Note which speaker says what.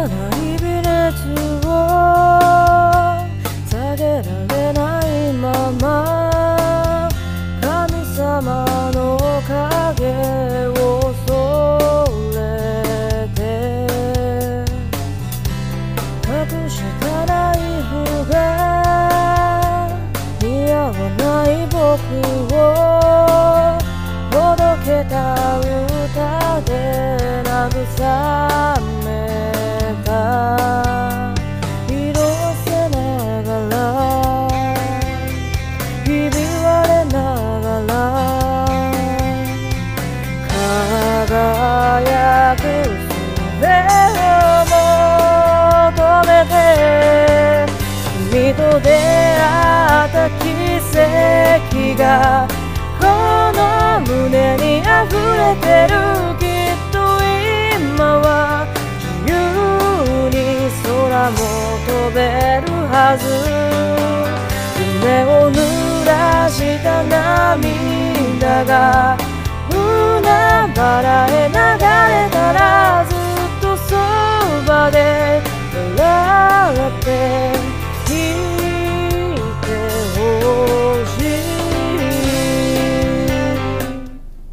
Speaker 1: ない微熱を下げられないまま神様の影を恐れて隠したナイフが似合わない僕をほどけた歌で慰めた色あせながらひび割れながら輝く術を求めて君と出会った奇跡がこの胸に溢れてる。きっと今は自由に空も飛べるはず。夢を濡らした涙が海原へ流